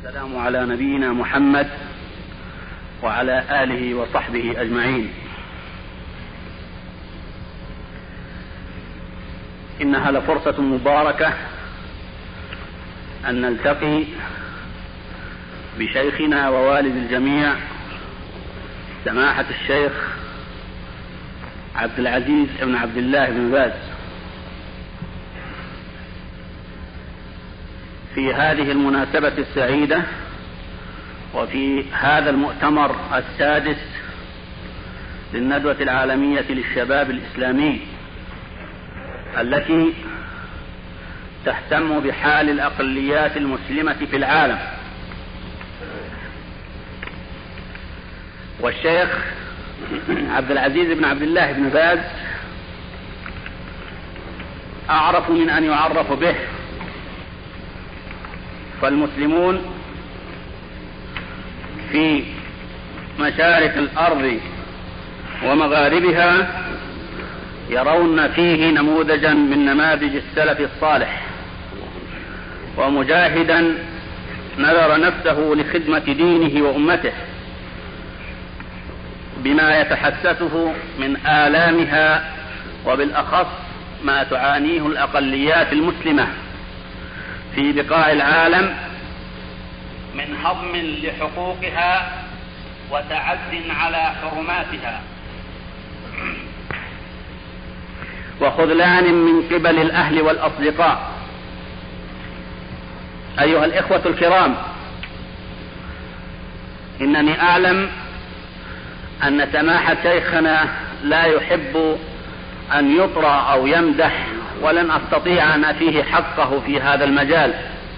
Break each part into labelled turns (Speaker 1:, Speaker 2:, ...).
Speaker 1: والسلام على نبينا محمد وعلى آله وصحبه أجمعين. إنها لفرصة مباركة أن نلتقي بشيخنا ووالد الجميع سماحة الشيخ عبد العزيز بن عبد الله بن باز في هذه المناسبة السعيدة وفي هذا المؤتمر السادس للندوة العالمية للشباب الإسلامي التي تهتم بحال الأقليات المسلمة في العالم. والشيخ عبد العزيز بن عبد الله بن باز أعرف من أن يعرف به، فالمسلمون في مشارق الأرض ومغاربها يرون فيه نموذجا من نماذج السلف الصالح، ومجاهدا نذر نفسه لخدمة دينه وأمته بما يتحسسه من آلامها، وبالأخص ما تعانيه الأقليات المسلمة في بقاع العالم من هضم لحقوقها وتعد على حرماتها وخذلان من قبل الأهل والأصدقاء. أيها الإخوة الكرام، إنني أعلم أن سماحة شيخنا لا يحب أن يطرى أو يمدح، ولن أستطيع أن أفيه حقه في هذا المجال،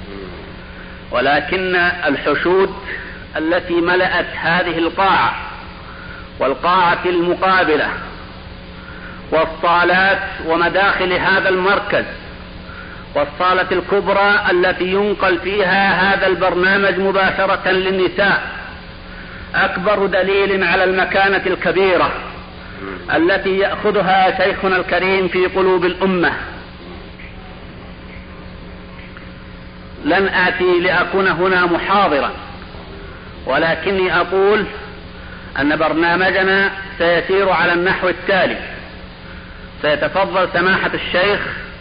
Speaker 1: ولكن الحشود التي ملأت هذه القاعة والقاعة المقابلة والصالات ومداخل هذا المركز والصالة الكبرى التي ينقل فيها هذا البرنامج مباشرة للنساء أكبر دليل على المكانة الكبيرة التي يأخذها شيخنا الكريم في قلوب الأمة. لن آتي لأكون هنا محاضرا، ولكني أقول أن برنامجنا سيسير على النحو التالي: سيتفضل سماحة الشيخ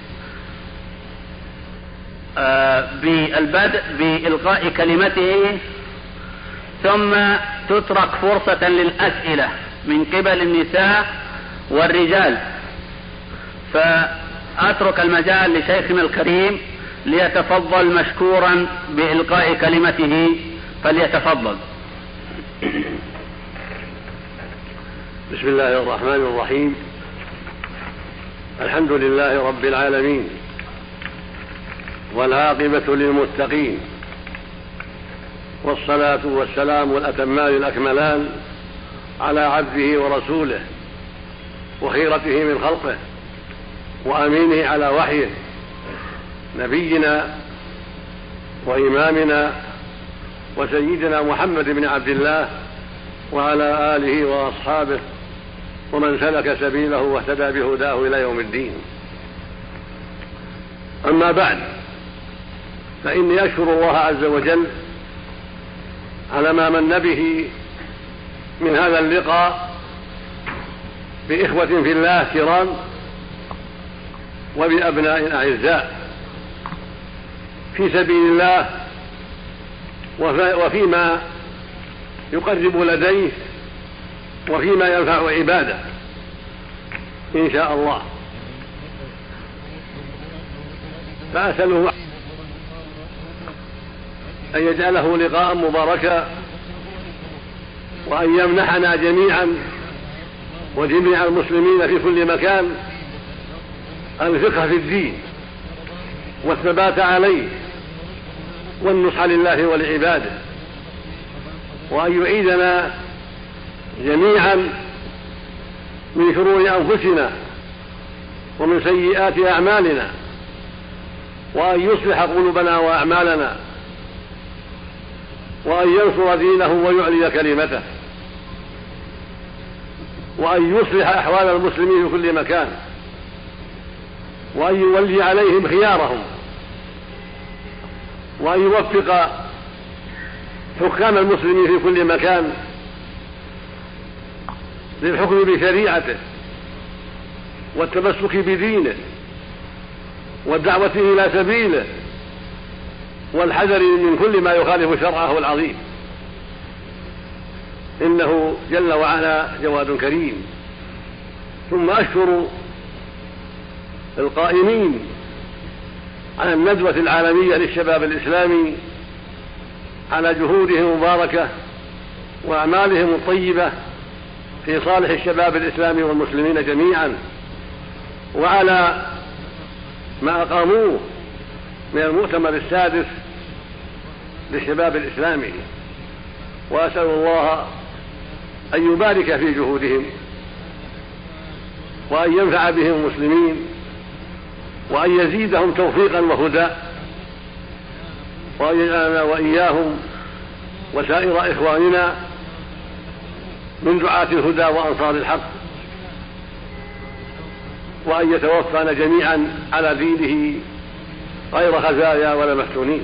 Speaker 1: بالبدء بإلقاء كلمته، ثم تترك فرصة للأسئلة من قبل النساء والرجال، فأترك المجال لشيخنا الكريم ليتفضل مشكورا بإلقاء كلمته، فليتفضل.
Speaker 2: بسم الله الرحمن الرحيم. الحمد لله رب العالمين، والعاقبة للمتقين، والصلاة والسلام الأتمان الأكملان على عبده ورسوله وخيرته من خلقه وأمينه على وحيه، نبينا وإمامنا وسيدنا محمد بن عبد الله، وعلى آله وأصحابه ومن سلك سبيله واهتدى بهداه إلى يوم الدين. أما بعد، فإني أشكر الله عز وجل على ما من به من هذا اللقاء بإخوة في الله كرام وبأبناء أعزاء في سبيل الله، وفيما يقرب لديه، وفيما ينفع عباده إن شاء الله. فأسأله أن يجعله لقاء مباركا، وأن يمنحنا جميعا وجميع المسلمين في كل مكان الفقه في الدين والثبات عليه والنصح لله ولعباده، وأن يعيذنا جميعا من شرور أنفسنا ومن سيئات أعمالنا، وأن يصلح قلوبنا وأعمالنا، وأن ينصر دينه ويعلي كلمته، وأن يصلح أحوال المسلمين في كل مكان، وأن يولي عليهم خيارهم، وأن يوفق حكام المسلمين في كل مكان للحكم بشريعته والتمسك بدينه والدعوة إلى سبيله والحذر من كل ما يخالف شرعه العظيم، إنه جل وعلا جواد كريم. ثم أشكر القائمين على الندوة العالمية للشباب الإسلامي على جهودهم المباركة وأعمالهم الطيبة في صالح الشباب الإسلامي والمسلمين جميعا، وعلى ما أقاموه من المؤتمر السادس للشباب الإسلامي، وأسأل الله أن يبارك في جهودهم وأن ينفع بهم المسلمين وأن يزيدهم توفيقا وهدى، وأن يجعلنا وإياهم وسائر إخواننا من دعاة الهدى وأنصار الحق، وأن يتوفانا جميعا على دينه غير خزايا ولا مفتونين.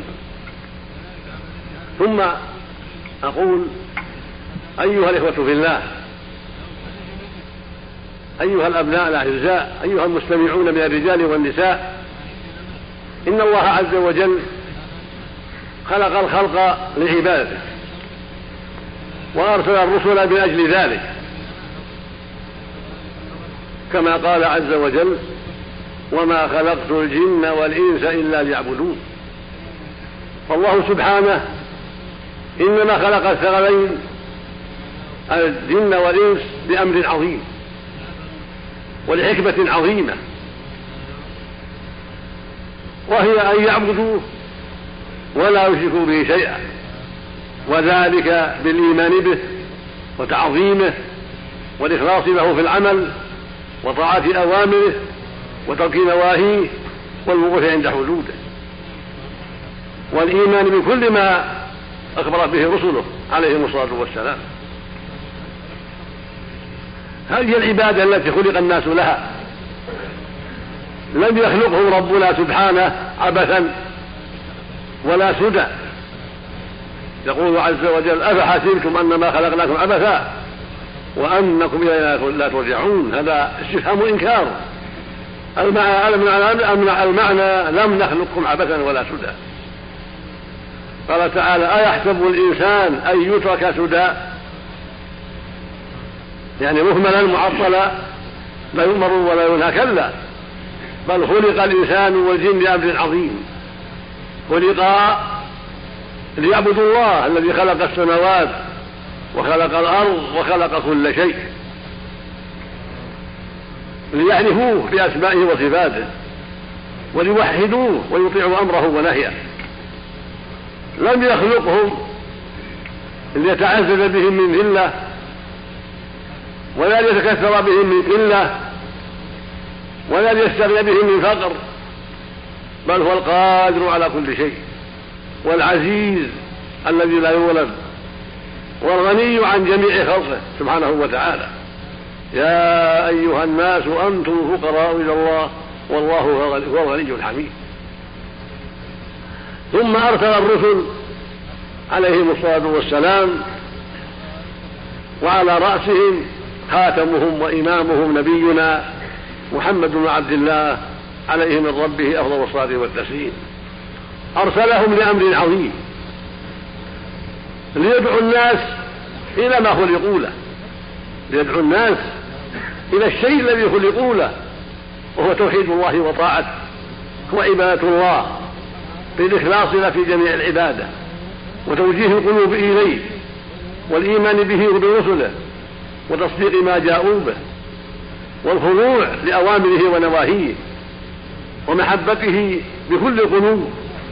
Speaker 2: ثم أقول أيها الإخوة في الله، أيها الأبناء الأعزاء، أيها المستمعون من الرجال والنساء، إن الله عز وجل خلق الخلق لعبادته وأرسل الرسل من أجل ذلك، كما قال عز وجل: وما خلقت الجن والإنس إلا ليعبدون. فالله سبحانه إنما خلق الثقلين الجن والإنس بأمر عظيم ولحكمة عظيمة، وهي أن يعبدوه ولا يشركوا به شيئا، وذلك بالإيمان به وتعظيمه والإخلاص له في العمل وطاعة أوامره وترك نواهيه والوقوف عند حدوده، والإيمان بكل ما أخبرت به رسله عليهم الصلاة والسلام. هذه العبادة التي خلق الناس لها، لم يخلقهم ربنا سبحانه عبثا ولا سدى. يقول عز وجل: أفحسبتم أنما خلقناكم عبثا وأنكم إلينا لا ترجعون. هذا استفهام إنكار. المعنى لم نخلقكم عبثا ولا سدى. قال تعالى: أيحسب الإنسان أن يترك سدى، يعني مهملا معطلا لا يؤمر ولا ينهى، كلا، بل خلق الإنسان والجن لأمر عظيم. خلقا ليعبدوا الله الذي خلق السماوات وخلق الأرض وخلق كل شيء، ليعرفوه بأسمائه وصفاته وليوحدوه ويطيعوا أمره ونهيه. لم يخلقهم ليتعزز بهم من ذلة ولا ليتكثر بهم من قلة ولا ليستغني بهم من فقر، بل هو القادر على كل شيء والعزيز الذي لا يغلب والغني عن جميع خلقه سبحانه وتعالى. يا أيها الناس أنتم الفقراء إلى الله والله هو الغني الحميد. ثم أرسل الرسل عليهم الصلاة والسلام، وعلى رأسهم خاتمهم وإمامهم نبينا محمد بن عبد الله عليه من ربه أفضل الصلاة والتسليم. أرسلهم لأمر عظيم، ليدعو الناس إلى ما خلقوا له، ليدعو الناس إلى الشيء الذي خلقوا له، وهو توحيد الله وطاعته وعبادة الله بالإخلاص له في جميع العبادة وتوجيه القلوب إليه والإيمان به وبرسله وتصديق ما جاءوا به والخضوع لأوامره ونواهيه ومحبته بكل قلوب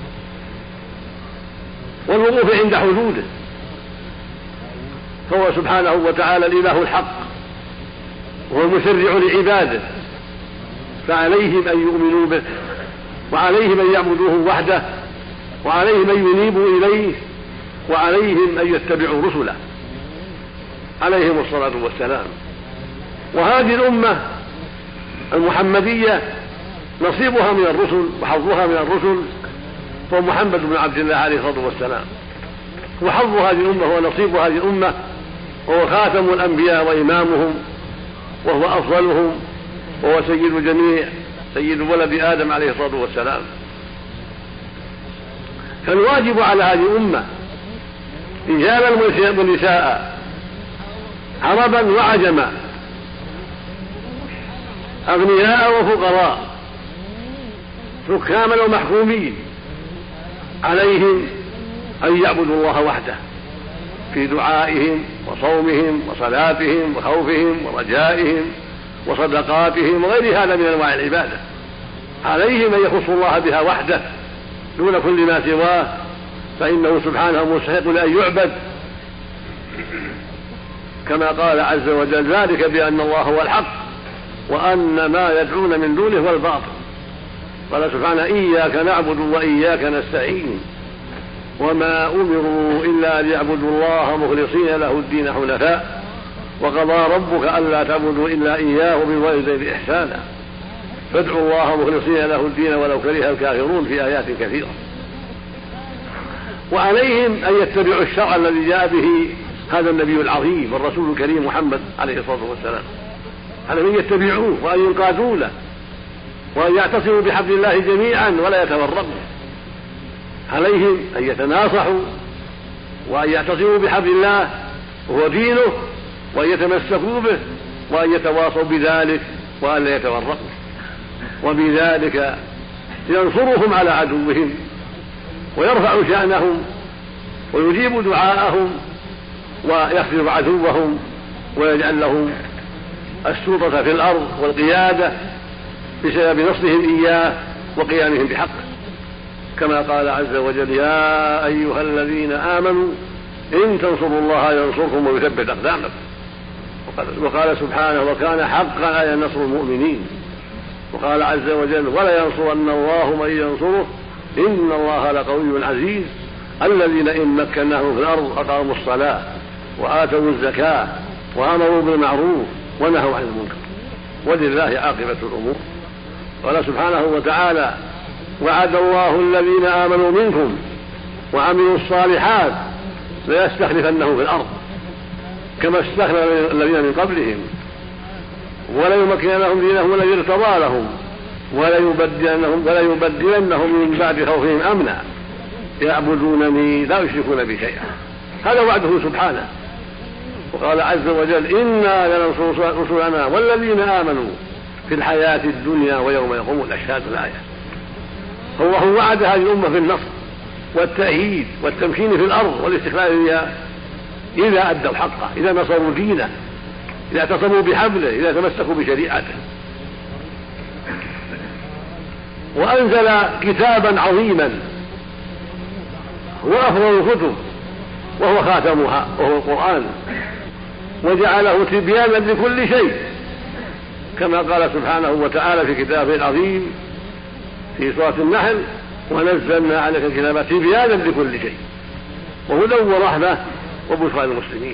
Speaker 2: والوقوف عند حدوده. فهو سبحانه وتعالى الإله الحق وهو المشرع لعباده، فعليهم أن يؤمنوا به وعليهم أن يعبدوه وحده وعليهم أن ينيبوا إليه وعليهم أن يتبعوا رسله عليهم الصلاة والسلام. وهذه الأمة المحمدية نصيبها من الرسل وحظها من الرسل هو محمد بن عبد الله عليه الصلاة والسلام، وحظ هذه الأمة ونصيب هذه الأمة، وهو خاتم الأنبياء وإمامهم، وهو أفضلهم، وهو سيد الجميع، سيد ولد آدم عليه الصلاة والسلام. فالواجب على هذه الأمة رجالا ونساء، عربا وعجما، أغنياء وفقراء، حكاما ومحكومين، عليهم أن يعبدوا الله وحده في دعائهم وصومهم وصلاتهم وخوفهم ورجائهم وصدقاتهم وغير هذا من أنواع العبادة. عليهم أن يخصوا الله بها وحده دون كل ما سواه، فإنه سبحانه مستحق لأن يعبد، كما قال عز وجل: ذلك بأن الله هو الحق وأن ما يدعون من دونه هو الباطل. قال سبحانه: إياك نعبد وإياك نستعين وما أمروا إلا ليعبدوا الله مخلصين له الدين حنفاء وقضى ربك ألا تعبدوا إلا إياه وبالوالدين إحسانا. فادعوا الله مخلصين له الدين ولو كره الكافرون في آيات كثيرة. وعليهم أن يتبعوا الشرع الذي جاء به هذا النبي العظيم والرسول الكريم محمد عليه الصلاة والسلام، عليهم أن يتبعوه وأن ينقادوا له وأن يعتصموا بحبل الله جميعا ولا يتفرقوا. عليهم أن يتناصحوا وأن يعتصموا بحبل الله وهو دينه، وأن يتمسكوا به وأن يتواصوا بذلك وأن لا يتفرقوا، وبذلك ينصرهم على عدوهم ويرفع شأنهم ويجيب دعاءهم ويخذل عدوهم ويجعل لهم السلطة في الأرض والقيادة بسبب نصرهم إياه وقيامهم بحقه، كما قال عز وجل: يا أيها الذين آمنوا إن تنصروا الله ينصركم ويثبت أقدامكم. وقال سبحانه: وكان حقا على نصر المؤمنين. وقال عز وجل: ولا ينصرن الله من ينصره إن الله لقوي عزيز الذين إن مكناهم في الأرض أقاموا الصلاة وآتوا الزكاة وأمروا بالمعروف ونهوا عن المنكر ولله عاقبة الأمور. قال سبحانه وتعالى: وعد الله الذين آمنوا منكم وعملوا الصالحات ليستخلفنهم في الأرض كما استخلف الذين من قبلهم وليمكننهم دينهم الذي ارتضى لهم وليبدلنهم من بعد خوفهم أمنا يعبدونني لا يشركون بي شيئا. هذا وعده سبحانه. وقال عز وجل: إنا لننصر رسلنا والذين آمنوا في الحياة الدنيا ويوم يقوم الأشهاد. الآية. هو وعد هذه الأمة في النصر والتأييد والتمكين في الأرض والاستقلال بها إذا أدوا حقه، إذا نصروا دينه، إذا اعتصموا بحبله، إذا تمسكوا بشريعته. وأنزل كتابا عظيما هو أفضل الكتب وهو خاتمها وهو القرآن، وجعله تبيانا لكل شيء كما قال سبحانه وتعالى في كتابه العظيم في سورة النحل: ونزلنا عليك الكتاب تبيانا لكل شيء وهدى ورحمة وبشرى للمسلمين.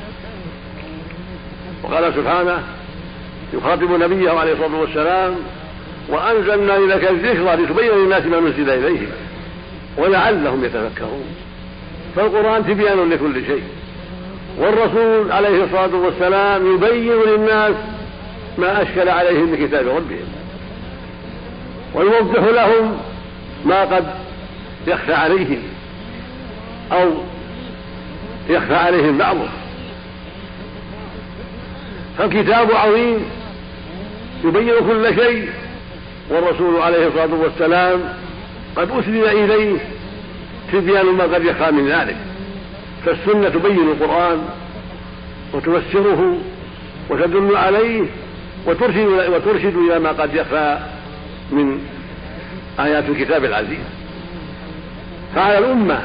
Speaker 2: وقال سبحانه يخاطب نبيه عليه الصلاة والسلام: وأنزلنا إليك الذكر لتبين للناس ما نزل إليهم ولعلهم يتفكرون. فالقرآن تبيان لكل شيء، والرسول عليه الصلاة والسلام يبين للناس ما أشكل عليهم من كتاب ربهم ويوضح لهم ما قد يخفى عليهم أو يخفى عليهم بعضه. فالكتاب عظيم يبين كل شيء، والرسول عليه الصلاة والسلام قد أسند إليه تبيان ما قد يخفى من ذلك. فالسنة تبين القرآن وتفسره وتدل عليه وترشد إلى ما قد يخفى من آيات الكتاب العزيز. فعلى الأمة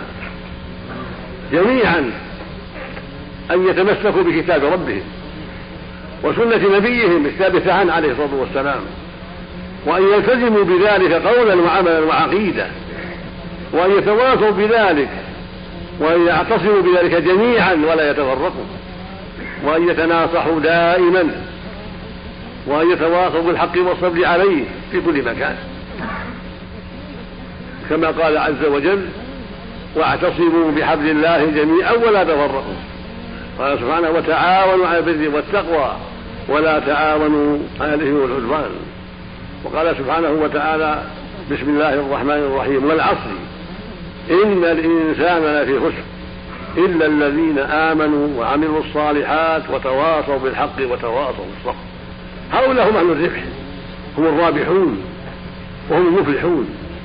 Speaker 2: جميعا أن يتمسكوا بكتاب ربهم وسنة نبيهم الثابتة عنه عليه الصلاة والسلام، وأن يلتزموا بذلك قولا وعملا وعقيدة، وأن يتواصوا بذلك وأن يعتصموا بذلك جميعا ولا يتفرقوا، وأن يتناصحوا دائما، وأن يتواصوا بالحق والصبر عليه في كل مكان، كما قال عز وجل: واعتصموا بحبل الله جميعا ولا تفرقوا. قال سبحانه وتعاونوا على البر والتقوى ولا تعاونوا على الإثم والعدوان. وقال سبحانه وتعالى بسم الله الرحمن الرحيم والعصر إن الإنسان لفي خسر إلا الذين آمنوا وعملوا الصالحات وتواصوا بالحق وتواصوا بالصبر. هؤلاء هم أهل الربح، هم الرابحون وهم المفلحون،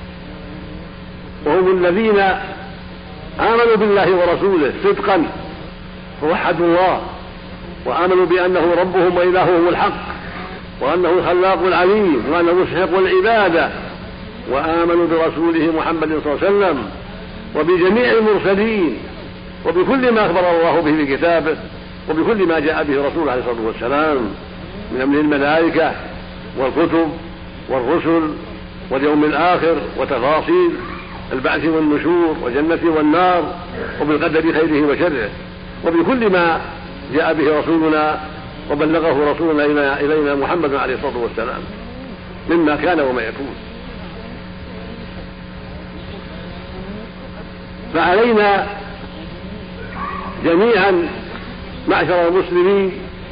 Speaker 2: وهم الذين آمنوا بالله ورسوله صدقا ووحدوا الله وآمنوا بأنه ربهم وإلههم الحق وأنه الخلاق العليم وأنه مستحق العبادة، وآمنوا برسوله محمد صلى الله عليه وسلم وبجميع المرسلين وبكل ما أخبر الله به في كتابه وبكل ما جاء به رسوله عليه الصلاة والسلام من أمر الملائكة والكتب والرسل واليوم الآخر وتفاصيل البعث والنشور والجنة والنار وبالقدر خيره وشره وبكل ما جاء به رسولنا وبلغه رسولنا إلينا محمد عليه الصلاة والسلام مما كان وما يكون. فعلينا جميعا معشر المسلمين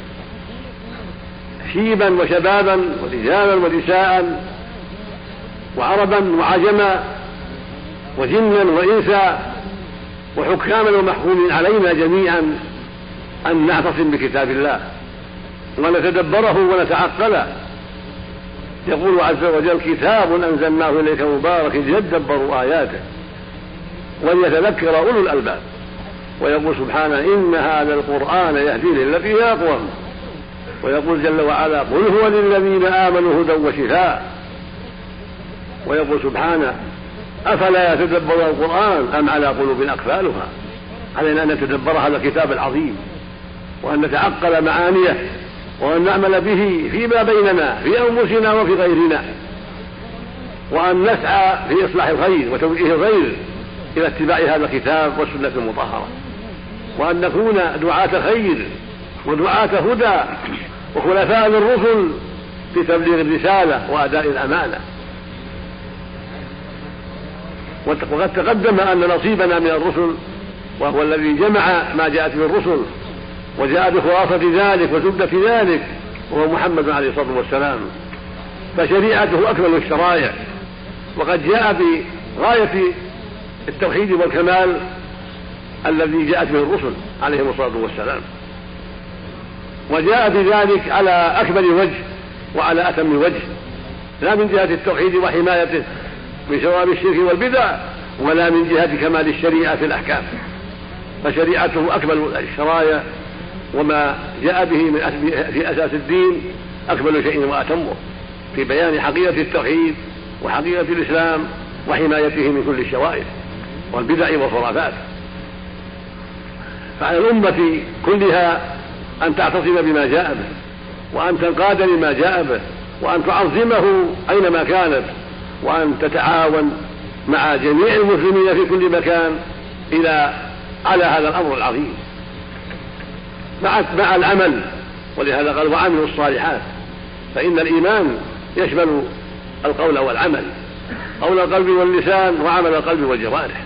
Speaker 2: شيبا وشبابا ورجالا ونساء وعربا وعجما وجنا وإنسا وحكاما ومحكومين علينا جميعا أن نعتصم بكتاب الله ونتدبره ونتعقله. يقول عز وجل كتاب أنزلناه إليك مبارك ليدبروا آياته وليتذكر أولو الألباب. ويقول سبحانه إن هذا القرآن يهدي للتي هي أقوم. ويقول جل وعلا قل هو للذين آمنوا هدى وشفاء. ويقول سبحانه أفلا يتدبرون القرآن أم على قلوب أقفالها. علينا أن نتدبر هذا الكتاب العظيم وأن نتعقل معانيه وأن نعمل به فيما بيننا في أنفسنا وفي غيرنا، وأن نسعى في إصلاح الخير وتوجيه الخير إلى اتباع هذا الكتاب والسنة المطهرة، وأن نكون دعاة خير ودعاة هدى وخلفاء للرسل في تبليغ الرسالة وأداء الأمانة. وقد تقدم أن نصيبنا من الرسل وهو الذي جمع ما جاءت به الرسل وجاء بخلاصة ذلك وزبدة ذلك وهو محمد عليه الصلاة والسلام، فشريعته أكمل الشرائع وقد جاء بغاية التوحيد والكمال الذي جاءت به الرسل عليهم الصلاة والسلام، وجاء بذلك على أكمل وجه وعلى أتم وجه، لا من جهة التوحيد وحمايته من شوائب الشرك والبدع ولا من جهة كمال الشريعة في الأحكام، فشريعته أكمل الشرائع وما جاء به في أساس الدين أكمل شيء وأتمه في بيان حقيقة التوحيد وحقيقة الإسلام وحمايته من كل الشوائب والبدع والخرافات. فعلى الأمة كلها أن تعتصم بما جاء به وأن تنقاد لما جاء به وأن تعظمه أينما كانت وأن تتعاون مع جميع المسلمين في كل مكان على هذا الأمر العظيم مع العمل. ولهذا قال وعملوا الصالحات، فإن الإيمان يشمل القول والعمل، قول القلب واللسان وعمل القلب والجوارح،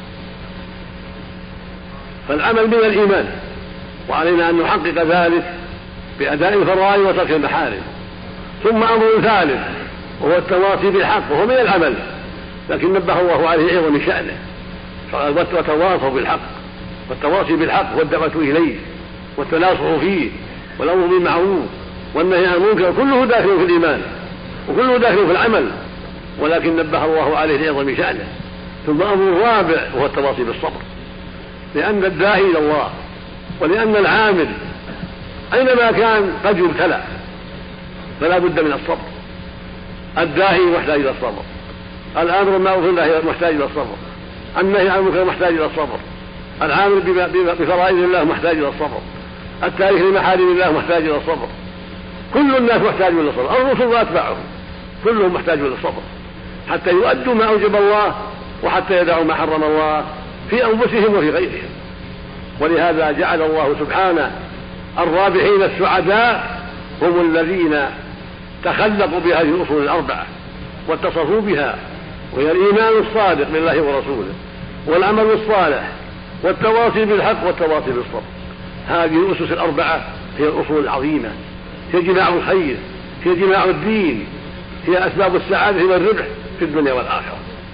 Speaker 2: فالعمل من الإيمان وعلينا أن نحقق ذلك بأداء الفرائض وترك المحارم. ثم أمر ثالث وهو التواصي بالحق وهو من العمل، لكن نبه الله عليه عظم شأنه فقال وتواصوا بالحق، والتواصي بالحق والدعوة إليه والتناصح فيه والأمر بالمعروف والنهي عن المنكر كله داخل في الإيمان وكله داخل في العمل، ولكن نبه الله عليه لعظم شأنه. ثم أمر الرابع وهو التواصي بالصبر، لأن الداعي إلى الله ولأن العامل أينما كان قد يبتلى فلا بد من الصبر. الداعي محتاج إلى الصبر، الأمر بالمعروف والنهي محتاج إلى الصبر، النهي عن المنكر محتاج إلى الصبر، العامل بفرائض الله محتاج إلى الصبر، التارك لمحارم الله محتاج إلى الصبر. كل الناس محتاج إلى الصبر، الرسل وأتباعهم كلهم محتاج إلى الصبر حتى يؤدوا ما أوجب الله وحتى يدعوا ما حرم الله في أنفسهم وفي غيرهم. ولهذا جعل الله سبحانه الرابحين السعداء هم الذين تخلقوا بهذه الأصول الأربعة واتصفوا بها، وهي الإيمان الصادق بالله ورسوله والعمل الصالح والتواصي بالحق والتواصي بالصبر. هذه الأسس الأربعة هي الأصول العظيمة، هي جماع الخير، هي جماع الدين، هي أسباب السعادة والربح في الدنيا والآخرة.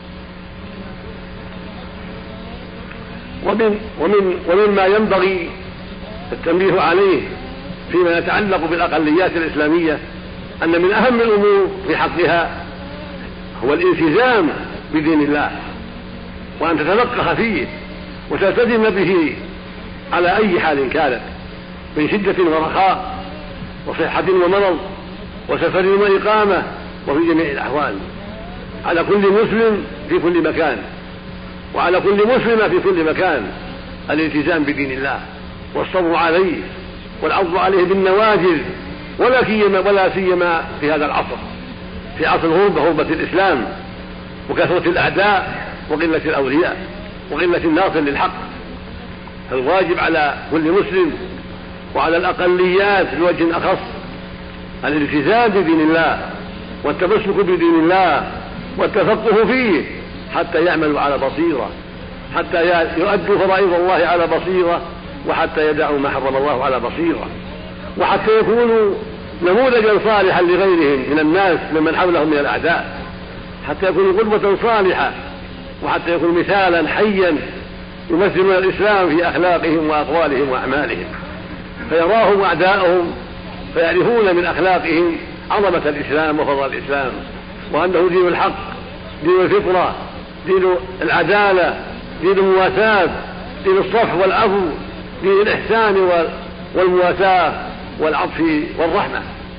Speaker 2: ومما ينبغي التنبيه عليه فيما يتعلق بالأقليات الإسلامية أن من أهم الأمور في حقها هو الالتزام بدين الله، وأن تتفقه فيه وتلتزم به على أي حال كانت، من شدة ورخاء وصحة ومرض وسفر وإقامة، وفي جميع الأحوال، على كل مسلم في كل مكان وعلى كل مسلمة في كل مكان الالتزام بدين الله والصبر عليه والعض عليه بالنواجذ، ولا سيما في هذا العصر، في عصر غربة الإسلام وكثرة الأعداء وقلة الأولياء وقلة الناصر للحق. فالواجب على كل مسلم وعلى الأقليات بوجه أخص الالتزام بدين الله والتمسك بدين الله والتفقه فيه حتى يعملوا على بصيرة، حتى يؤدوا فرائض الله على بصيرة، وحتى يدعوا ما حرم الله على بصيرة، وحتى يكونوا نموذجا صالحا لغيرهم من الناس ممن حولهم من الأعداء، حتى يكونوا قدوة صالحة، وحتى يكونوا مثالا حيا يمثلون الإسلام في أخلاقهم وأقوالهم وأعمالهم، فيراهم أعداءهم فيعرفون من أخلاقهم عظمة الإسلام وفضل الإسلام، وأنه دين الحق، دين الفطرة، دين العدالة، دين المواساة، دين الصفح والعفو، دين الإحسان والمواساة والعطف والرحمة.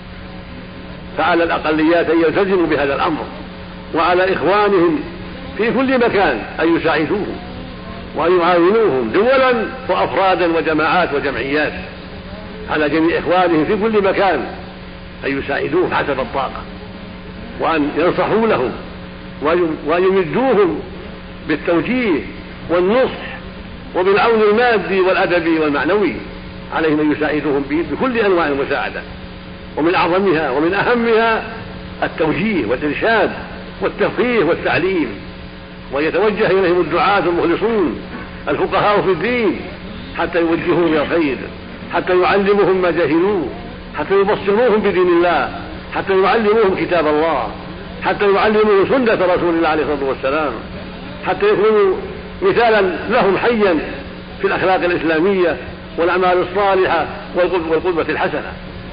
Speaker 2: فعلى الأقليات أن يلتزموا بهذا الأمر، وعلى إخوانهم في كل مكان أن يساعدوهم وأن يعاونوهم دولا وأفرادا وجماعات وجمعيات، على جميع إخوانهم في كل مكان أن يساعدوهم حسب الطاقة، وأن ينصحوا لهم وأن يمدوهم بالتوجيه والنصح وبالعون المادي والأدبي والمعنوي. عليهم أن يساعدوهم بكل أنواع المساعدة، ومن أعظمها ومن أهمها التوجيه والإرشاد والتفقيه والتعليم، ويتوجه إليهم الدعاة المخلصون الفقهاء في الدين حتى يوجهوهم إلى الخير، حتى يعلموهم ما جهلوه، حتى يبصروهم بدين الله، حتى يعلموهم كتاب الله، حتى يعلموهم سنة رسول الله عليه الصلاة والسلام، حتى يكونوا مثالا لهم حيا في الأخلاق الإسلامية والأعمال الصالحة والقدوة الحسنة.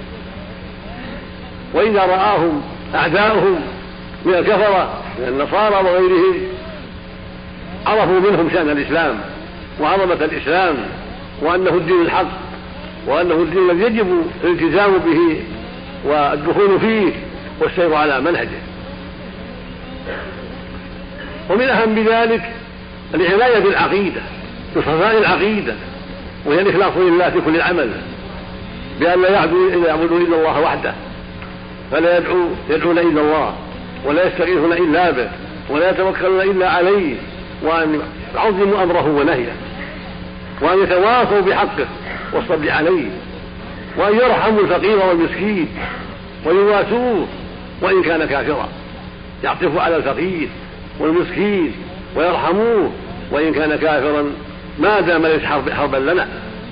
Speaker 2: وإذا رآهم أعداؤهم من الكفرة من النصارى وغيرهم عرفوا منهم شأن الإسلام وعظمة الإسلام، وأنه الدين الحق، وأنه الدين الذي يجب الالتزام به والدخول فيه والسير على منهجه. ومن أهم ذلك العناية بالعقيدة، بصفاء العقيدة، وهي الإخلاص لله في كل العمل، بأن لا يعبدوا إلا الله وحده، فلا يدعون إلا الله، ولا يستغيثون إلا به، ولا يتوكلون إلا عليه، وأن يعظموا أمره ونهيه، وأن يتواصوا بحقه والصبر عليه، وأن يرحموا الفقير والمسكين ويواسوه وإن كان كافرا، يعطفوا على الفقير والمسكين ويرحموه وإن كان كافرا ما دام ليس حربا لنا،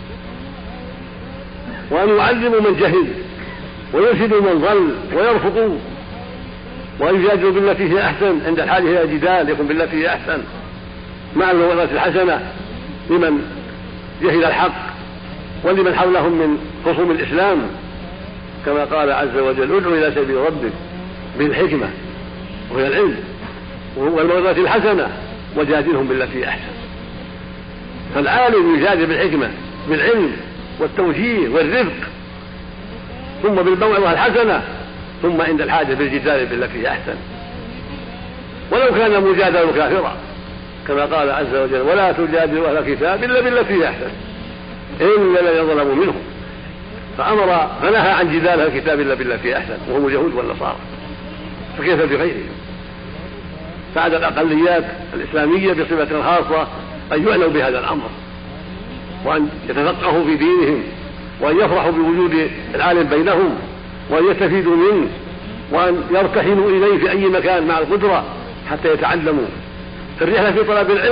Speaker 2: وأن يعلموا من جهل ويرشدوا من ضل ويرفقوا، وأن يجادلوا بالتي هي أحسن عند الحاجة إلى الجدال يكون بالتي هي أحسن مع الموعظة الحسنة لمن جهل الحق ولمن حولهم من خصوم الإسلام، كما قال عز وجل: ادع إلى سبيل ربك بالحكمة وهي العلم والموعظة الحسنة وجادلهم بالتي أحسن. فالعالم يجادل بالحكمة بالعلم والتوجيه والرفق، ثم بالموعظة الحسنة، ثم عند الحاجة بالجدال بالتي أحسن، ولو كان مجادل كافرا، كما قال عز وجل: ولا تجادلوا أهل الكتاب إلا بالتي أحسن إلا الذين ظلموا منهم. فنهى عن جدال أهل الكتاب إلا بالتي أحسن وهم اليهود والنصارى، فكيف بغيرهم؟ فعد الأقليات الإسلامية بصفة خاصة أن يعنوا بهذا الأمر، وأن يتفقهوا في دينهم، وأن يفرحوا بوجود العالم بينهم، وأن يستفيدوا منه، وأن يرتحلوا إليه في أي مكان مع القدرة حتى يتعلموا. فالرحلة في طلب العلم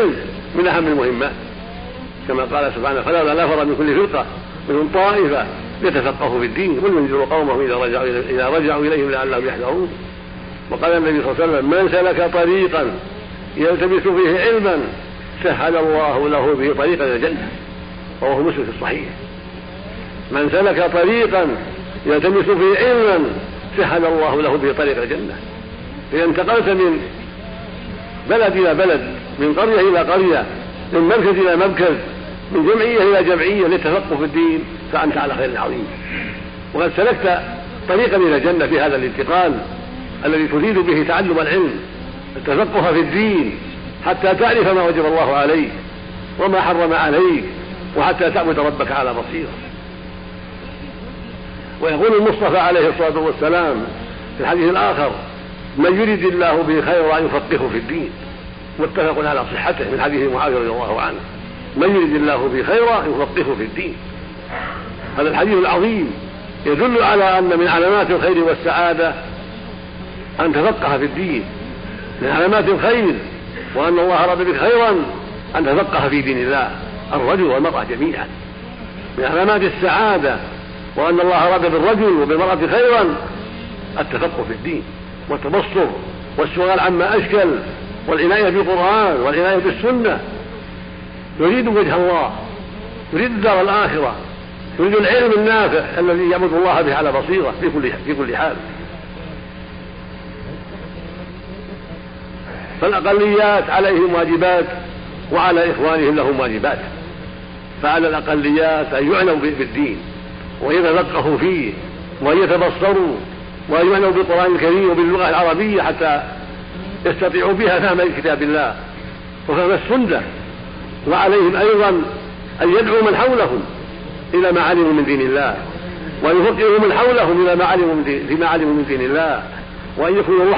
Speaker 2: من أهم المهمات، كما قال سبحانه فلولا نفر من كل فرقة منهم طائفة يتفقهوا في الدين ولينذروا قومهم إذا رجعوا إليهم لعلهم يحذرون. وقال النبي صلى الله عليه وسلم من سلك طريقا يلتمس فيه علما سهل الله له به طريقا إلى الجنة، رواه مسلم في الصحيح. من سلك طريقا يلتمس فيه علما سهل الله له به طريق الجنة. إذا انتقلت من بلد إلى بلد، من قرية إلى قرية، من مركز إلى مركز، من جمعية إلى جمعية للتفقه في الدين، فأنت على خير عظيم، وقد سلكت طريقا إلى الجنة في هذا الانتقال الذي تريد به تعلم العلم، التفقه في الدين، حتى تعرف ما وجب الله عليك وما حرم عليك، وحتى تعبد ربك على بصيرة. ويقول المصطفى عليه الصلاة والسلام في الحديث الآخر من يريد الله به خيرا يفقهه في الدين، متفق على صحته من حديث معاذ رضي الله عنه، من يريد الله به خيرا يفقهه في الدين. هذا الحديث العظيم يدل على أن من علامات الخير والسعادة أن تفقه في الدين، من علامات الخير وأن الله أراد بك خيرا أن تفقه في دين الله الرجل والمرأة جميعا. من علامات السعادة وأن الله أراد بالرجل وبالمرأة خيرا التفقه في الدين والتبصر والسؤال عما أشكل والعناية بالقرآن والعناية بالسنة. يريد وجه الله، يريد الدار الآخرة، يريد العلم النافع الذي يعبد الله به على بصيرة في كل حال. فالأقليات عليهم واجبات وعلى إخوانهم لهم واجبات. فعلى الأقليات أن يعنوا بالدين ويتفقهوا فيه ويتبصروا ويعنوا بالقرآن الكريم وباللغة العربية حتى يستطيعوا بها فهم كتاب الله وفهم السنة. وعليهم أيضا أن يدعوا من حولهم إلى ما علموا من دين الله، ويفقهوا من حولهم إلى ما علموا من دين الله، وأن يكونوا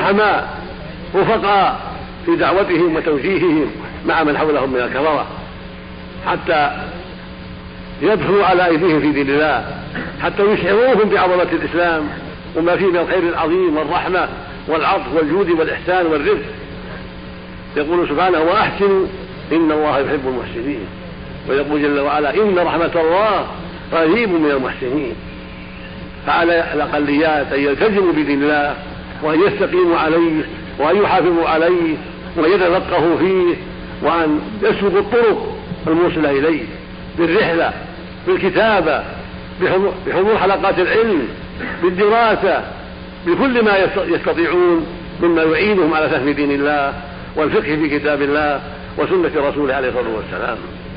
Speaker 2: رفقاء في دعوتهم وتوجيههم مع من حولهم من الكفرة، حتى يدخلوا على أيديهم في دين الله، حتى يشعروهم بعظمة الإسلام وما فيه من الخير العظيم والرحمة والعطف والجود والإحسان والرفق. يقول سبحانه وأحسنوا إن الله يحب المحسنين، ويقول جل وعلا إن رحمة الله قريب من المحسنين. فعلى الأقليات أن يلتزموا بدين الله وأن يستقيموا عليه وأن يحافظوا عليه وأن يتفقهوا فيه، وأن يسلكوا الطرق الموصلة إليه بالرحلة، بالكتابة، بحضور حلقات العلم، بالدراسة، بكل ما يستطيعون مما يعينهم على فهم دين الله والفقه في كتاب الله وسنة رسوله عليه الصلاة والسلام.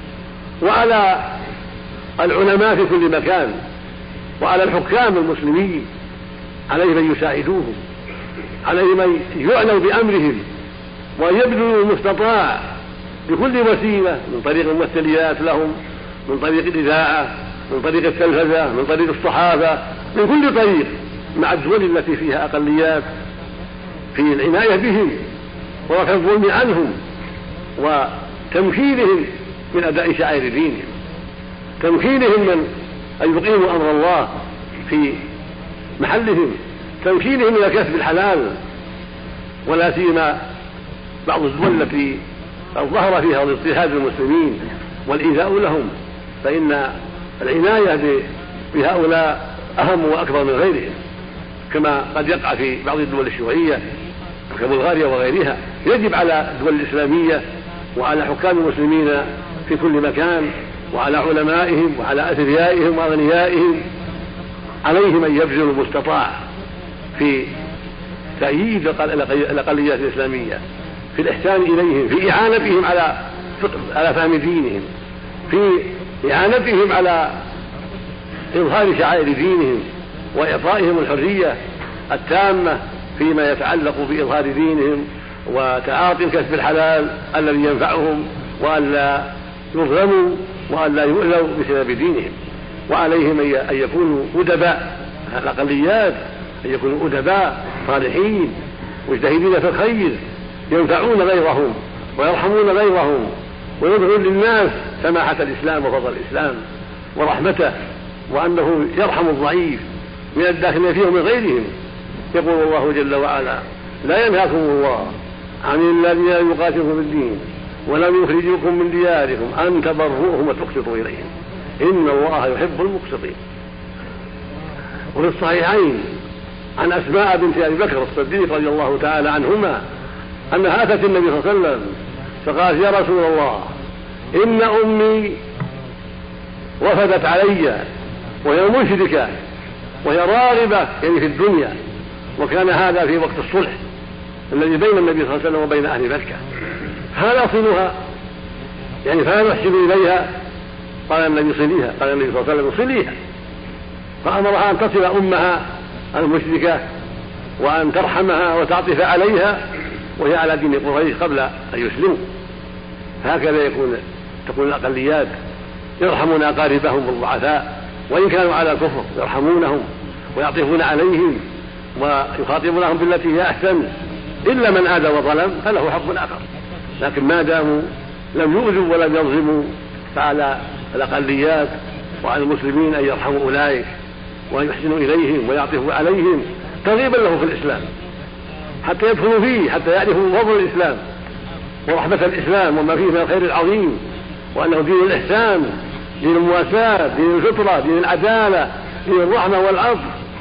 Speaker 2: وعلى العلماء في كل مكان وعلى الحكام المسلمين عليهم أن يساعدوهم، عليهم أن يعنوا بأمرهم وأن يبذلوا المستطاع بكل وسيلة، من طريق الممثليات لهم، من طريق الإذاعة، من طريق التلفزة، من طريق الصحافة، من كل طريق، مع الدول التي فيها أقليات، في العناية بهم ورفع الظلم عنهم وتمكينهم من أداء شعائر دينهم، تمكينهم من أن يقيموا أمر الله في محلهم، تمكينهم من كسب الحلال. ولا سيما بعض الدول التي ظهر فيها اضطهاد المسلمين والإيذاء لهم، فإن العناية بهؤلاء أهم وأكبر من غيرهم، كما قد يقع في بعض الدول الشيوعية كبلغاريا وغيرها. يجب على الدول الإسلامية وعلى حكام المسلمين في كل مكان وعلى علمائهم وعلى أثريائهم وأغنيائهم، عليهم أن يبذلوا المستطاع في تأييد الأقليات الإسلامية، في الإحسان إليهم، في إعانتهم على فهم دينهم، في إعانتهم على إظهار شعائر دينهم وإعطائهم الحرية التامة فيما يتعلق بإظهار دينهم وتعاطي كسب الحلال الذي ينفعهم، وألا يظلموا وألا يؤذوا بسبب دينهم. وعليهم أن يكونوا أدباء، الأقليات أن يكونوا أدباء صالحين مجتهدين في الخير، ينفعون غيرهم ويرحمون غيرهم ويظهرون للناس سماحة الإسلام وفضل الإسلام ورحمته، وأنه يرحم الضعيف من الداخلين فيه ومن غيرهم. يقول الله جل وعلا لا ينهاكم الله عن الذين يقاتلون في الدين ولم يخرجوكم من دياركم أن تبروهم وتقسطوا إليهم إن الله يحب المقسطين. وفي الصحيحين عن أسماء بنت أبي بكر الصديق رضي الله تعالى عنهما أنها أتت النبي صلى الله عليه وسلم فقالت يا رسول الله إن أمي وفدت علي وهي مشركة وهي راغبة يعني في الدنيا، وكان هذا في وقت الصلح الذي بين النبي صلى الله عليه وسلم وبين أهل مكة، هل أصلها يعني فلا نحسن إليها؟ قال النبي صليها، قال النبي صلى الله عليه وسلم صليها، فأمرها أن تصل أمها المشركة وأن ترحمها وتعطف عليها وهي على دين قريش قبل أن يسلموا. هكذا تكون الأقليات يرحمون أقاربهم الضعفاء وإن كانوا على الكفر، يرحمونهم ويعطفون عليهم ويخاطبونهم بالتي هي أحسن، إلا من آذى وظلم فله حق آخر، لكن ما داموا لم يؤذوا ولم يظلموا فعلى الأقليات وعلى المسلمين أن يرحموا أولئك وأن يحسنوا إليهم ويعطفوا عليهم ترغيبا له في الإسلام حتى يدخلوا فيه، حتى يعرفوا فضل الإسلام ورحمة الإسلام وما فيه من الخير العظيم، وأنه دين الإحسان، دين المواساة، دين الفطرة، دين العدالة، دين الرحمة والعطف.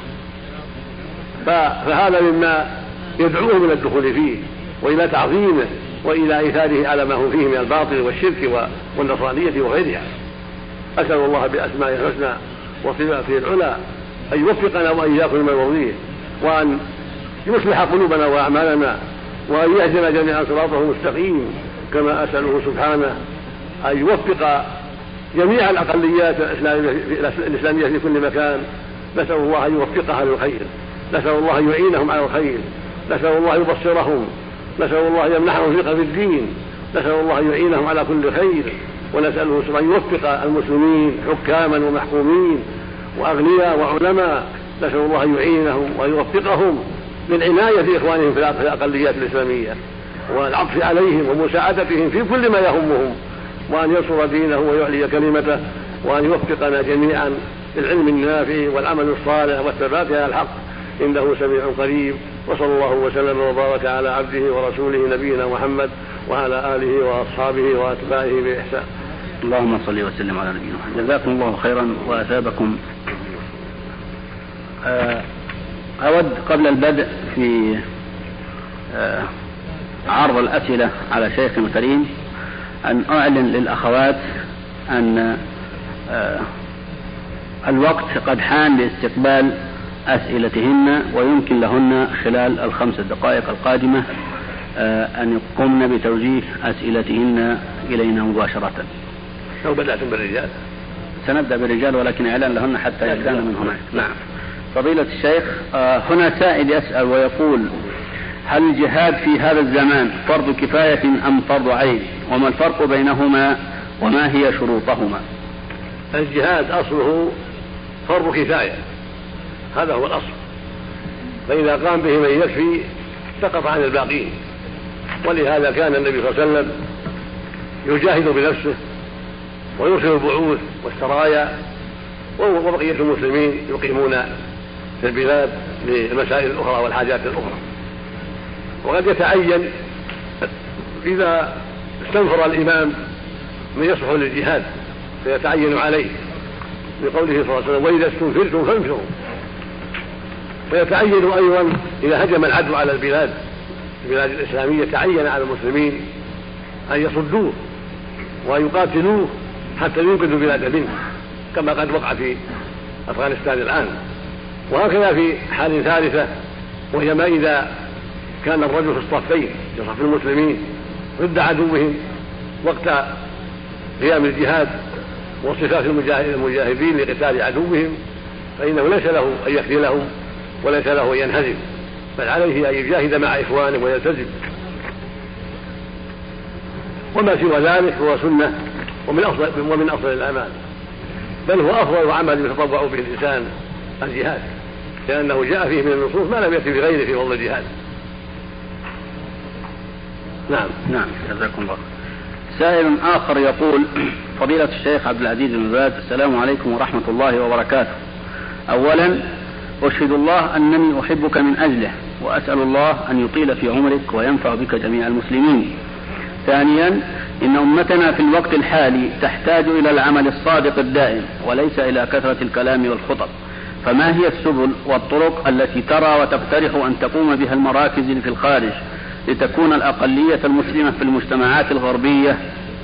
Speaker 2: فهذا مما يدعوهم إلى الدخول فيه وإلى تعظيمه وإلى إيثاره على ما هم فيه من الباطل والشرك والنصرانية وغيرها. أسأل الله بأسمائه الحسنى وصفاته العلى أن يوفقنا وإياكم لما يرضيه، وأن يصلح قلوبنا وأعمالنا، وأن يهدنا جميعا صراطه المستقيم، كما أسأله سبحانه أن يوفق جميع الأقليات الإسلامية في كل مكان. نسأل الله أن يوفقها للخير، نسأل الله أن يعينهم على الخير، نسأل الله أن يبصرهم، نسأل الله أن يمنحهم ثقة في الدين، نسأل الله أن يعينهم على كل خير، ونسأله سبحانه أن يوفق المسلمين حكاما ومحكومين وأغنياء وعلماء، نسأل الله أن يعينهم ويوفقهم للعناية بإخوانهم في الأقليات الإسلامية والعطف عليهم ومساعدتهم في كل ما يهمهم، وأن ينصر دينه ويعلي كلمته، وأن يوفقنا جميعا للعلم النافع والعمل الصالح والثبات على الحق، إنه سميع قريب. وصلى الله وسلم وبارك على عبده ورسوله نبينا محمد وعلى آله وأصحابه وأتباعه بإحسان.
Speaker 1: اللهم صل وسلم على نبينا محمد. جزاكم الله خيرا وأثابكم. أود قبل البدء في عرض الأسئلة على شيخنا الكريم أن أعلن للأخوات أن الوقت قد حان لاستقبال أسئلتهن، ويمكن لهن خلال 5 دقائق القادمة أن يقومن بتوجيه أسئلتهن إلينا مباشرة.
Speaker 2: لو بدأتم بالرجال
Speaker 1: سنبدأ بالرجال، ولكن إعلان لهن حتى يبدأن من هناك. نعم. فضيلة الشيخ، هنا سائل يسأل ويقول: هل الجهاد في هذا الزمان فرض كفاية أم فرض عين؟ وما الفرق بينهما وما هي شروطهما؟
Speaker 2: الجهاد أصله فرض كفاية، هذا هو الأصل، فإذا قام به من يكفي سقط عن الباقين، ولهذا كان النبي صلى الله عليه وسلم يجاهد بنفسه ويرسل البعوث والسرايا، وبقية المسلمين يقيمون في البلاد للمسائل الأخرى والحاجات الأخرى. وقد يتعين إذا استنفر الإمام من يصلح للجهاد فيتعين عليه بقوله صلى الله عليه وسلم: وإذا استنفرتم فانفروا. ويتعين أيضا إذا هجم العدو على البلاد الإسلامية تعين على المسلمين أن يصدوه وأن يقاتلوه حتى ينقذوا البلاد منه، كما قد وقع في أفغانستان الآن. وهكذا في حال ثالثة، وهي ما إذا كان الرجل في الصفين، في صف المسلمين ضد عدوهم وقت قيام الجهاد وصفات المجاهدين لقتال عدوهم، فإنه ليس له أن يخذلهم وليس له أن ينهزم، بل عليه أن يجاهد مع إخوانه ويلتزم. وما سوى ذلك هو سنة ومن أفضل الأعمال، بل هو أفضل عمل يتطوع به الإنسان الجهاد، لأنه جاء فيه من النصوص ما لم يأتي بغيره في فضل الجهاد.
Speaker 1: نعم. جزاكم الله. سائل آخر يقول: فضيلة الشيخ عبد العزيز بن باز، السلام عليكم ورحمة الله وبركاته. أولا أشهد الله أنني أحبك من أجله، وأسأل الله أن يطيل في عمرك وينفع بك جميع المسلمين. ثانيا إن أمتنا في الوقت الحالي تحتاج إلى العمل الصادق الدائم وليس إلى كثرة الكلام والخطب. فما هي السبل والطرق التي ترى وتقترح أن تقوم بها المراكز في الخارج لتكون الأقلية المسلمة في المجتمعات الغربية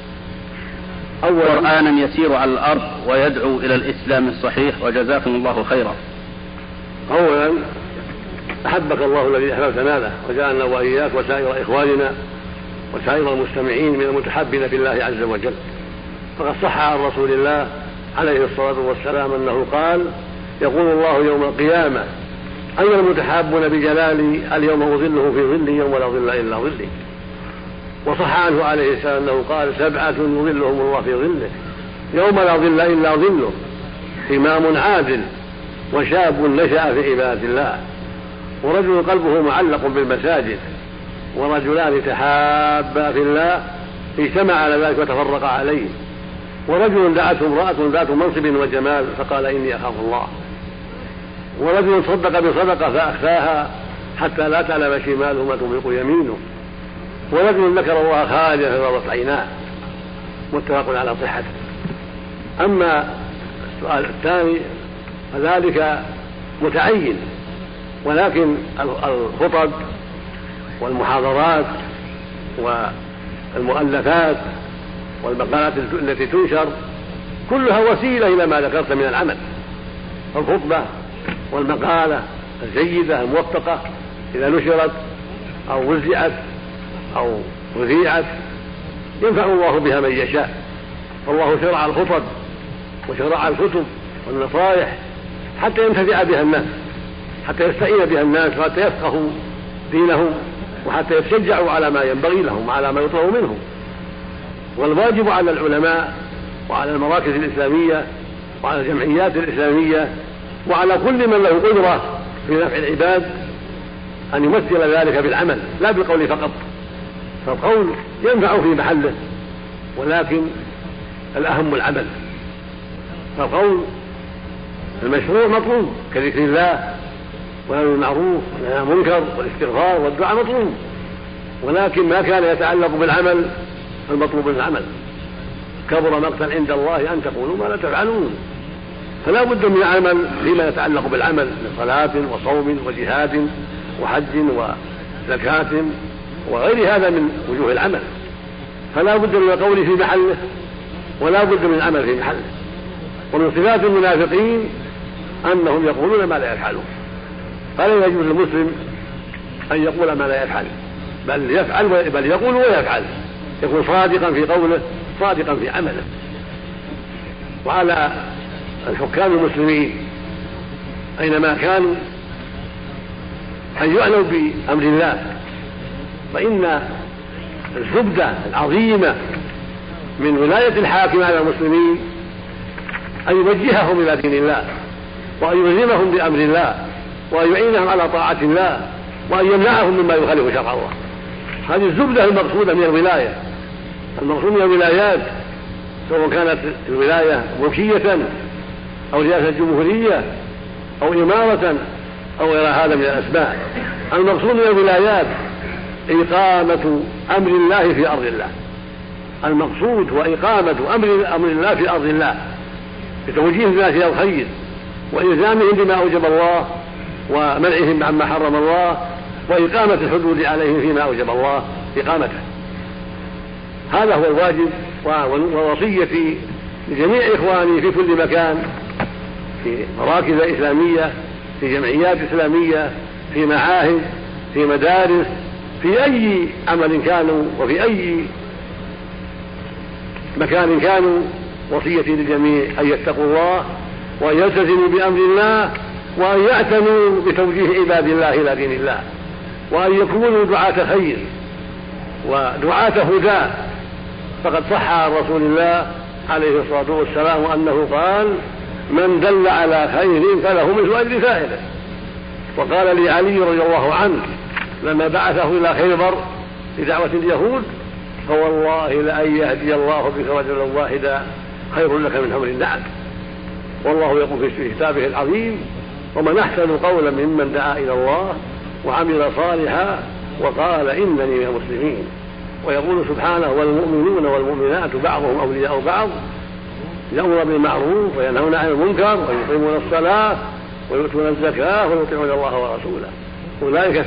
Speaker 1: قرآنا يسير على الأرض ويدعو إلى الإسلام الصحيح؟ وجزاكم الله خيرا.
Speaker 2: أولا أحبك الله الذي أحببتنا له وجعلنا وإياك وسائر إخواننا وسائر المستمعين من المتحابين في الله عز وجل. فقد صح عن رسول الله عليه الصلاة والسلام أنه قال: يقول الله يوم القيامة: أين المتحابون بجلالي اليوم أظله في ظلي يوم لا ظل إلا ظلي. وصح عنه عليه السلام أنه قال: 7 يظلهم الله في ظله يوم لا ظل إلا ظله: إمام عادل، وشاب نشأ في عبادة الله، ورجل قلبه معلق بالمساجد، ورجلان تحابا في الله اجتمع على ذلك وتفرقا عليه، ورجل دعته امرأة ذات منصب وجمال فقال: إني أخاف الله، ورجل صدق بصدقة فأخفاها حتى لا تعلم شماله ما تنفق يمينه، ورجل ذكر الله خاليا ففاضت عيناه. متفق على صحته. أما السؤال الثاني فذلك متعين، ولكن الخطب والمحاضرات والمؤلفات والمقالات التي تنشر كلها وسيلة إلى ما ذكرت من العمل. الخطبة والمقالة الجيدة الموثقة إذا نشرت أو وزعت أو أذيعت ينفع الله بها من يشاء. فالله شرع الخطب وشرع الكتب والنصائح حتى ينتفع بها الناس، حتى يستعين بها الناس، وحتى يفقهوا دينهم، وحتى يتشجعوا على ما ينبغي لهم وعلى ما يطلب منهم. والواجب على العلماء وعلى المراكز الإسلامية وعلى الجمعيات الإسلامية وعلى كل من له قدرة في نفع العباد أن يمثل ذلك بالعمل لا بالقول فقط. فالقول ينفع في محله، ولكن الأهم العمل. فالقول المشروع مطلوب كذكر الله والأمر بالمعروف والنهي عن المنكر والاستغفار والدعاء مطلوب، ولكن ما كان يتعلق بالعمل فالمطلوب العمل. كبر مقتا عند الله أن تقولوا ما لا تفعلون. فلا بد من عمل فيما يتعلق بالعمل من صلاة وصوم وجهاد وحج وزكاة وغير هذا من وجوه العمل. فلا بد من القول في محله ولا بد من العمل في محله. ومن صفات المنافقين أنهم يقولون ما لا يفعلون. فلا يجوز للمسلم أن يقول ما لا يفعل، بل يقول ويفعل، يكون صادقا في قوله صادقا في عمله. وعلى الحكام المسلمين أينما كانوا أن يعنوا بأمر الله، فإن الزبدة العظيمة من ولاية الحاكم على المسلمين أن يوجههم إلى دين الله، وأن يلزمهم بأمر الله، وأن يعينهم على طاعة الله، وأن يمنعهم مما يخالف شرع الله. هذه الزبدة المقصودة من الولاية. المقصود من الولايات سواء كانت الولاية ملكية أو رئاسة جمهورية أو إمارة أو غير هذا من الأسباب. المقصود من الولايات إقامة أمر الله في أرض الله. المقصود هو إقامة أمر الله في أرض الله بتوجيه الناس إلى الخير وإلزامهم بما أوجب الله ومنعهم عما حرم الله وإقامة الحدود عليهم فيما أوجب الله إقامته. هذا هو الواجب ووصيتي لجميع إخواني في كل مكان، في مراكز إسلامية، في جمعيات إسلامية، في معاهد، في مدارس، في أي عمل كانوا وفي أي مكان كانوا. وصيتي للجميع أن يتقوا الله وأن يلتزموا بأمر الله وأن يعتنوا بتوجيه عباد الله إلى دين الله، وأن يكونوا دعاة خير ودعاة هدى. فقد صح عن رسول الله عليه الصلاة والسلام أنه قال: من دل على خير فله مثل أجر فاعله. وقال لعلي رضي الله عنه لما بعثه إلى خيبر لدعوة اليهود: فوالله لأن يهدي الله بك رجلا واحدا خير لك من حمر النعم. والله يقول في كتابه العظيم: ومن أحسن قولا ممن دعا إلى الله وعمل صالحا وقال إنني من المسلمين. ويقول سبحانه والمؤمنون والمؤمنات بعضهم أولياء بعض يأمرون بالمعروف وينهون عن المنكر ويقيمون الصلاة ويؤتون الزكاة ويطيعون الله ورسوله أولئك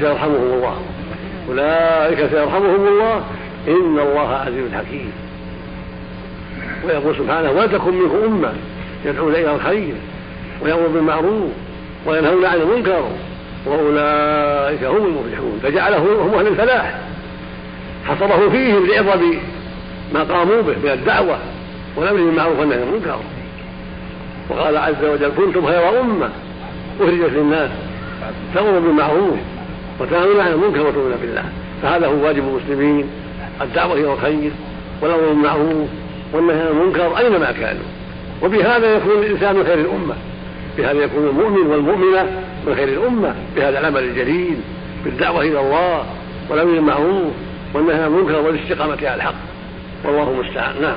Speaker 2: سيرحمهم الله إن الله عزيز حكيم. ويقول سبحانه ولتكن منكم أمة يدعون إلى الخير ويأمرون بالمعروف وينهون عن المنكر وأولئك هم المفلحون، فجعله هم أهل الفلاح، حصره فيهم لعظم ما قاموا به من الدعوة والأمر بالمعروف والنهي عن المنكر. وقال عز وجل كنتم خير أمة أخرجت للناس تأمرون بالمعروف وتنهون عن المنكر وتؤمنون بالله. فهذا هو واجب المسلمين، الدعوة إلى الخير والأمر بالمعروف والنهي عن المنكر أينما كانوا، وبهذا يكون الإنسان من خير الأمة، بهذا يكون المؤمن والمؤمنة من خير الأمة، بهذا العمل الجليل بالدعوة إلى الله والأمر بالمعروف والنهي عن المنكر والاستقامة على الحق، والله المستعان. نعم.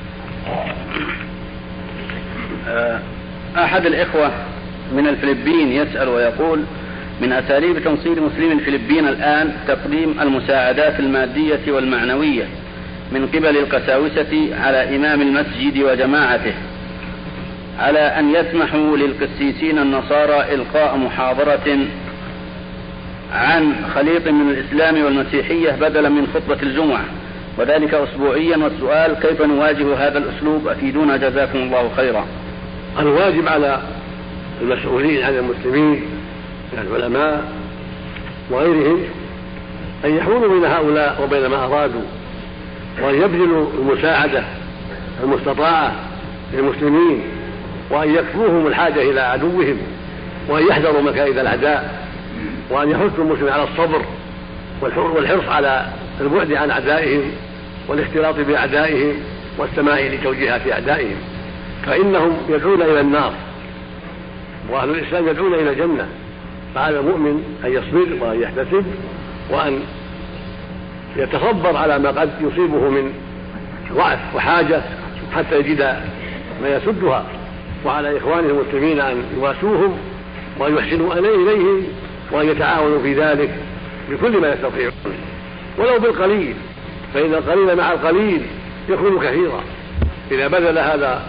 Speaker 1: أحد الإخوة من الفلبين يسأل ويقول: من أساليب تنصير مسلمي الفلبين الآن تقديم المساعدات المادية والمعنوية من قبل القساوسة على إمام المسجد وجماعته، على أن يسمحوا للقسيسين النصارى إلقاء محاضرة عن خليط من الإسلام والمسيحية بدلا من خطبة الجمعة، وذلك أسبوعيا. والسؤال: كيف نواجه هذا الأسلوب؟ أفيدونا جزاكم الله خيرا.
Speaker 2: الواجب على المسؤولين عن المسلمين من العلماء وغيرهم أن يحولوا بين هؤلاء وبين ما أرادوا، وأن يبذلوا المساعدة المستطاعة للمسلمين، وأن يكفوهم الحاجة إلى عدوهم، وأن يحذروا مكائد الأعداء، وأن يحثوا المسلمين على الصبر والحرص على البعد عن أعدائهم والاختلاط بأعدائهم والسماع لتوجيهات أعدائهم، فإنهم يدعون إلى النار وأهل الإسلام يدعون إلى الجنة. فعلى المؤمن أن يصبر وأن يحتسب وأن يتصبر على ما قد يصيبه من ضعف وحاجة حتى يجد ما يسدها، وعلى إخوانه المسلمين أن يواسوهم وأن يحسنوا إليهم وأن يتعاونوا في ذلك بكل ما يستطيعون ولو بالقليل، فإن القليل مع القليل يكون كثيرا. إذا بذل هذا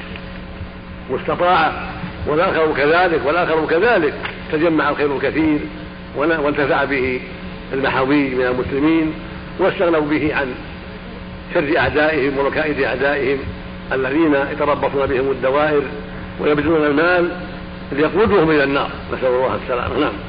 Speaker 2: مستطاع والآخر كذلك والآخر كذلك تجمع الخير الكثير وانتفع به المحاوي من المسلمين، واستغنوا به عن شر أعدائهم ومكائد أعدائهم الذين يتربصون بهم الدوائر ويبذلون المال ليقودهم إلى النار، نسأل الله السلامة. نعم.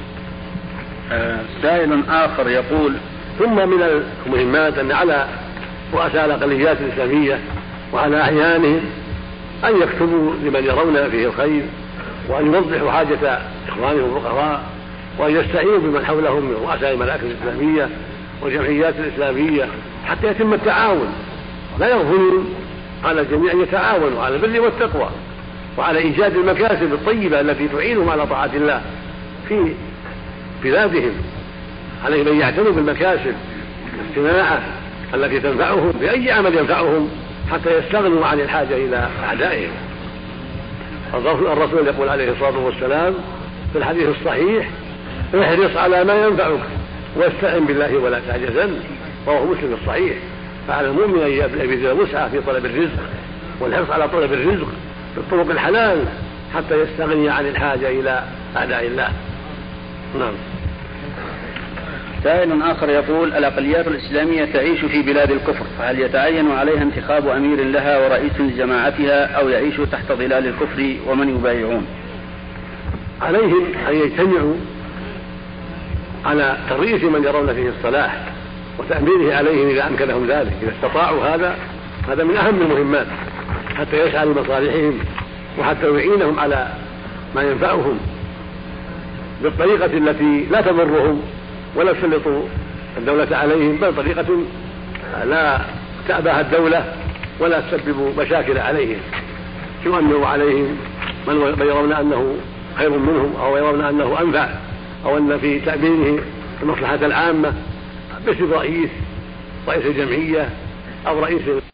Speaker 1: سائل آخر يقول:
Speaker 2: ثم من المهمات أن على رؤساء الأقليات الإسلامية وعلى أعيانهم أن يكتبوا لمن يرون فيه الخير، وأن يوضحوا حاجة إخوانهم الفقراء، وأن يستعينوا بمن حولهم من رؤساء المراكز الإسلامية والجمعيات الإسلامية حتى يتم التعاون. لا يغفلون على الجميع أن يتعاونوا على البر والتقوى وعلى إيجاد المكاسب الطيبة التي تعينهم على طاعة الله في بلادهم. عليهم أن يعتنوا بالمكاسب الصناعة التي تنفعهم بأي عمل ينفعهم حتى يستغنوا عن الحاجة إلى أعدائهم. الرسول يقول عليه الصلاة والسلام في الحديث الصحيح: احرص على ما ينفعك واستعن بالله ولا تعجزن، رواه مسلم الصحيح. فعلى المؤمن أن يبذل وسعه في طلب الرزق والحرص على طلب الرزق بالطرق الحلال حتى يستغني عن الحاجة إلى أعداء الله. نعم.
Speaker 1: سائل آخر يقول: الأقليات الإسلامية تعيش في بلاد الكفر، فهل يتعين عليها انتخاب أمير لها ورئيس لجماعتها أو يعيشوا تحت ظلال الكفر ومن يبايعون؟
Speaker 2: عليهم أن يجتمعوا على ترئيس من يرون فيه الصلاح وتأميره عليهم إذا أمكنهم ذلك، إذا استطاعوا هذا من أهم المهمات حتى يسعى لمصالحهم وحتى يعينهم على ما ينفعهم بالطريقة التي لا تضرهم ولا تسلط الدولة عليهم، بل طريقة لا تأباها الدولة ولا تسبب مشاكل عليهم، يؤمر عليهم من يرون أنه خير منهم أو يرون أنه أنفع أو أن في تأمينه المصلحة العامة، مثل رئيس الجمعية أو رئيس